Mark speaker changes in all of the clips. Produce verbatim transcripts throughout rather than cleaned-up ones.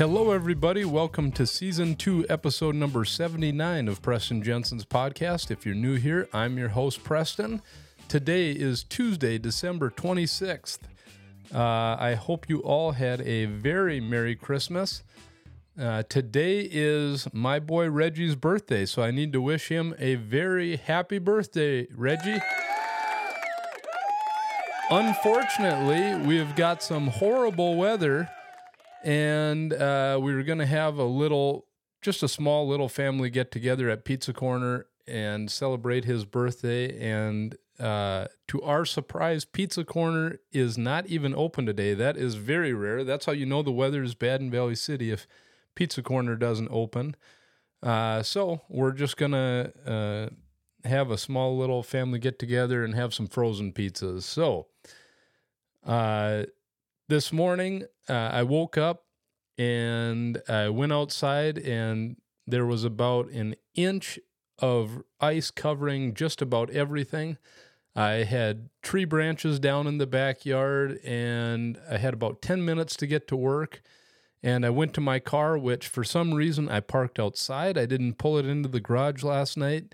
Speaker 1: Hello, everybody. Welcome to Season two, Episode number seventy-nine of Preston Jensen's podcast. If you're new here, I'm your host, Preston. Today is Tuesday, December twenty-sixth. Uh, I hope you all had a very Merry Christmas. Uh, today is my boy Reggie's birthday, so I need to wish him a very happy birthday, Reggie. Unfortunately, we've got some horrible weather, and uh, we were going to have a little, just a small little family get-together at Pizza Corner and celebrate his birthday, and uh, to our surprise, Pizza Corner is not even open today. That is very rare. That's how you know the weather is bad in Valley City, if Pizza Corner doesn't open. Uh, so we're just going to uh, have a small little family get-together and have some frozen pizzas. So uh, this morning, uh, I woke up and I went outside, and there was about an inch of ice covering just about everything. I had tree branches down in the backyard, and I had about ten minutes to get to work. And I went to my car, which for some reason I parked outside. I didn't pull it into the garage last night.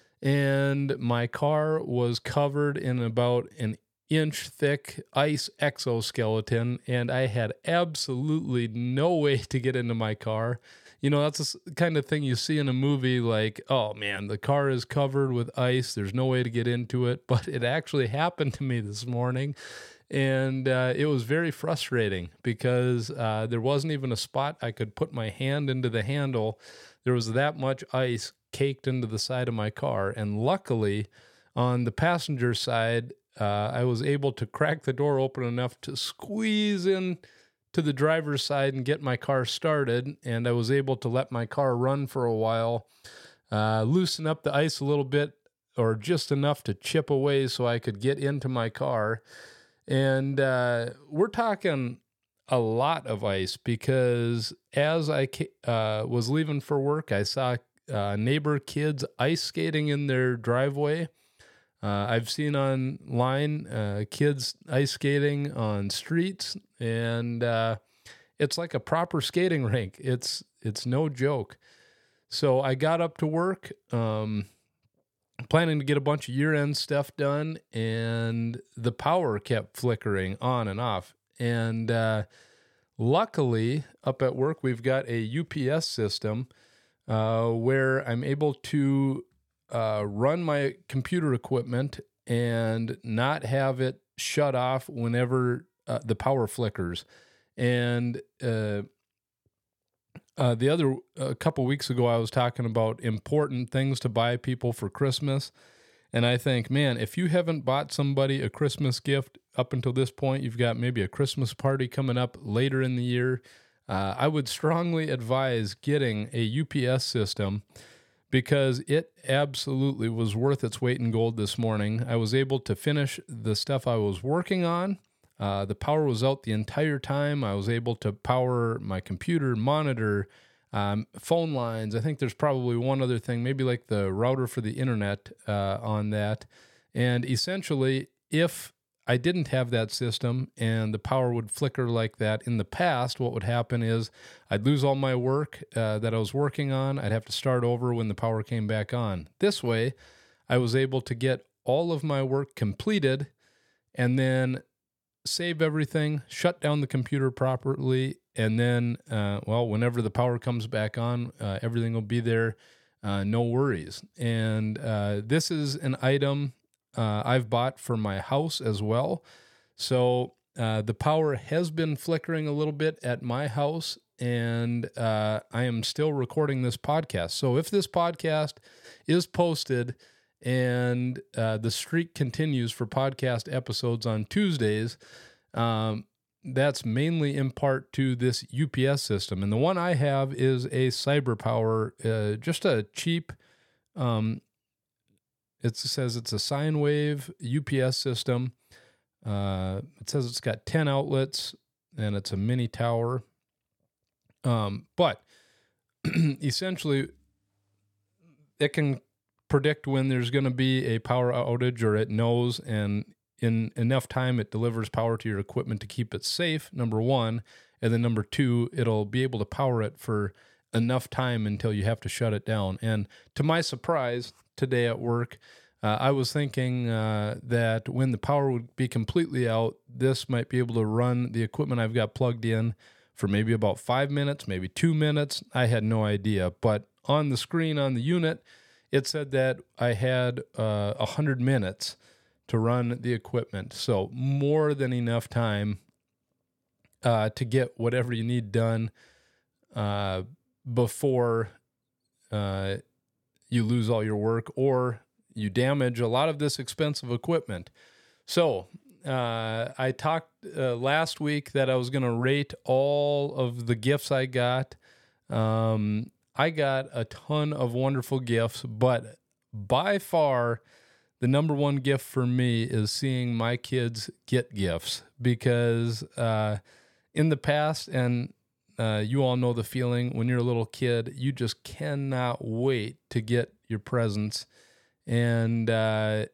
Speaker 1: And my car was covered in about an inch thick ice exoskeleton, and I had absolutely no way to get into my car. You know, that's the kind of thing you see in a movie, like, oh man, the car is covered with ice, there's no way to get into it. But it actually happened to me this morning, and uh, it was very frustrating because uh, there wasn't even a spot I could put my hand into the handle. There was that much ice caked into the side of my car, and luckily on the passenger side, Uh, I was able to crack the door open enough to squeeze in to the driver's side and get my car started, and I was able to let my car run for a while, uh, loosen up the ice a little bit, or just enough to chip away so I could get into my car. And uh, we're talking a lot of ice, because as I uh, was leaving for work, I saw uh, neighbor kids ice skating in their driveway. Uh, I've seen online uh, kids ice skating on streets, and uh, it's like a proper skating rink. It's it's no joke. So I got up to work, um, planning to get a bunch of year-end stuff done, and the power kept flickering on and off. And uh, luckily, up at work, we've got a U P S system uh, where I'm able to Uh, run my computer equipment and not have it shut off whenever uh, the power flickers. And uh, uh, the other, a couple weeks ago, I was talking about important things to buy people for Christmas. And I think, man, if you haven't bought somebody a Christmas gift up until this point, you've got maybe a Christmas party coming up later in the year, uh, I would strongly advise getting a U P S system, because it absolutely was worth its weight in gold this morning. I was able to finish the stuff I was working on. Uh, the power was out the entire time. I was able to power my computer, monitor, um, phone lines. I think there's probably one other thing, maybe like the router for the internet uh, on that. And essentially, if I didn't have that system and the power would flicker like that in the past, what would happen is I'd lose all my work uh, that I was working on. I'd have to start over when the power came back on. This way, I was able to get all of my work completed and then save everything, shut down the computer properly, and then, uh, well, whenever the power comes back on, uh, everything will be there, uh, no worries. And uh, this is an item Uh, I've bought for my house as well. So uh, the power has been flickering a little bit at my house, and uh, I am still recording this podcast. So if this podcast is posted and uh, the streak continues for podcast episodes on Tuesdays, um, that's mainly in part to this U P S system. And the one I have is a CyberPower, uh, just a cheap um It says it's a sine wave U P S system. Uh, it says it's got ten outlets, and it's a mini tower. Um, but essentially, it can predict when there's going to be a power outage, or it knows, and in enough time, it delivers power to your equipment to keep it safe, number one. And then number two, it'll be able to power it for enough time until you have to shut it down. And to my surprise, today at work, uh, I was thinking uh, that when the power would be completely out, this might be able to run the equipment I've got plugged in for maybe about five minutes, maybe two minutes. I had no idea. But on the screen on the unit, it said that I had uh, one hundred minutes to run the equipment. So more than enough time uh, to get whatever you need done uh, before uh, you lose all your work or you damage a lot of this expensive equipment. So uh, I talked uh, last week that I was going to rate all of the gifts I got. Um, I got a ton of wonderful gifts, but by far the number one gift for me is seeing my kids get gifts, because uh, in the past, and uh, you all know the feeling when you're a little kid, you just cannot wait to get your presents. And uh,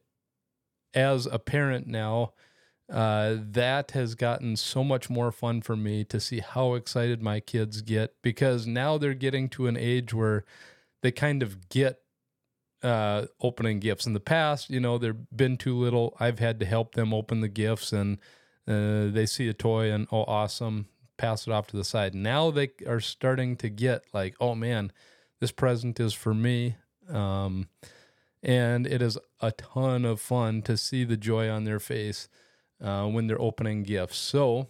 Speaker 1: as a parent now, uh, that has gotten so much more fun for me to see how excited my kids get, because now they're getting to an age where they kind of get uh, opening gifts. In the past, you know, they've been too little. I've had to help them open the gifts, and uh, they see a toy and, oh, awesome, pass it off to the side. Now they are starting to get like, oh man, this present is for me. Um, and it is a ton of fun to see the joy on their face uh, when they're opening gifts. So,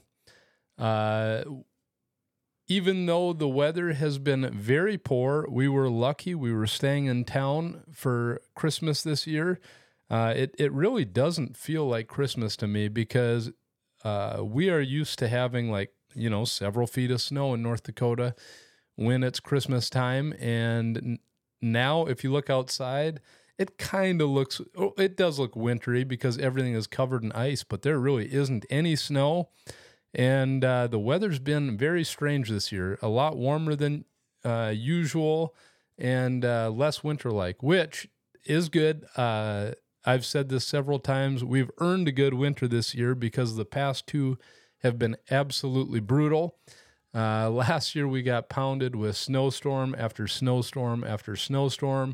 Speaker 1: uh, even though the weather has been very poor, we were lucky. We were staying in town for Christmas this year. Uh, it, it really doesn't feel like Christmas to me, because uh, we are used to having like, you know, several feet of snow in North Dakota when it's Christmas time. And n- now if you look outside, it kind of looks, oh, it does look wintry because everything is covered in ice, but there really isn't any snow. And uh, the weather's been very strange this year, a lot warmer than uh, usual and uh, less winter-like, which is good. Uh, I've said this several times. We've earned a good winter this year because the past two have been absolutely brutal. Uh, last year we got pounded with snowstorm after snowstorm after snowstorm.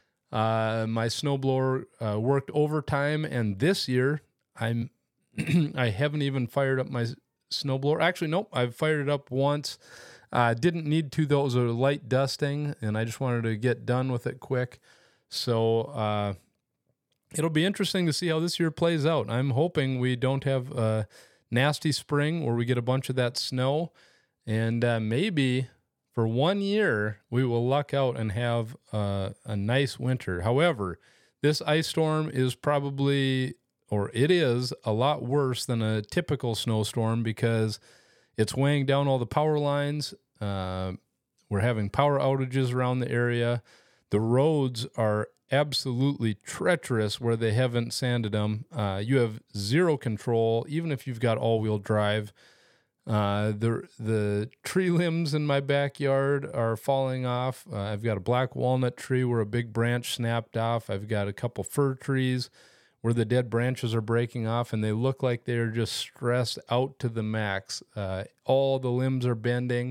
Speaker 1: Uh, my snowblower uh, worked overtime, and this year I'm I haven't even fired up my snowblower. Actually, nope, I've fired it up once. Uh, didn't need to, though. It was a light dusting, and I just wanted to get done with it quick. So uh, it'll be interesting to see how this year plays out. I'm hoping we don't have a nasty spring where we get a bunch of that snow, and uh, maybe for one year we will luck out and have uh, a nice winter. However, this ice storm is probably, or it is, a lot worse than a typical snowstorm because it's weighing down all the power lines. Uh, we're having power outages around the area. The roads are absolutely treacherous where they haven't sanded them. Uh, you have zero control, even if you've got all-wheel drive. Uh, the the tree limbs in my backyard are falling off. Uh, I've got a black walnut tree where a big branch snapped off. I've got a couple fir trees where the dead branches are breaking off, and they look like they're just stressed out to the max. Uh, all the limbs are bending,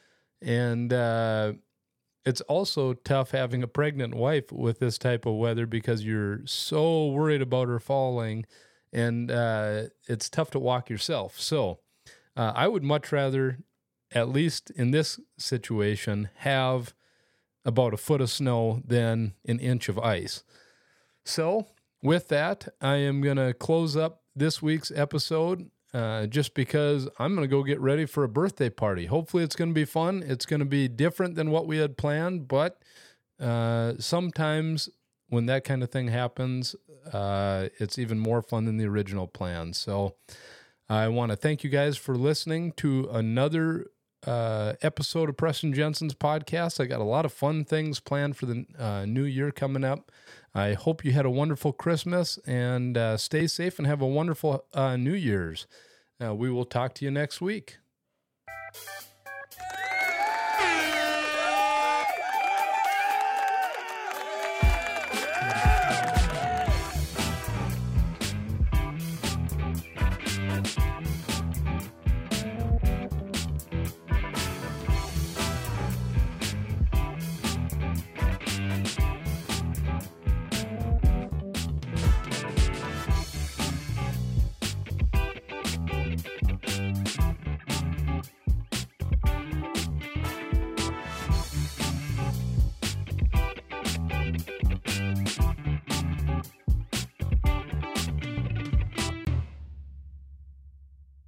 Speaker 1: and uh, it's also tough having a pregnant wife with this type of weather because you're so worried about her falling, and uh, it's tough to walk yourself. So uh, I would much rather, at least in this situation, have about a foot of snow than an inch of ice. So with that, I am going to close up this week's episode uh, just because I'm going to go get ready for a birthday party. Hopefully it's going to be fun. It's going to be different than what we had planned, but uh, sometimes when that kind of thing happens, uh, it's even more fun than the original plan. So I want to thank you guys for listening to another uh, episode of Preston Jensen's podcast. I got a lot of fun things planned for the uh, new year coming up. I hope you had a wonderful Christmas, and uh, stay safe and have a wonderful uh, New Year's. Uh, we will talk to you next week.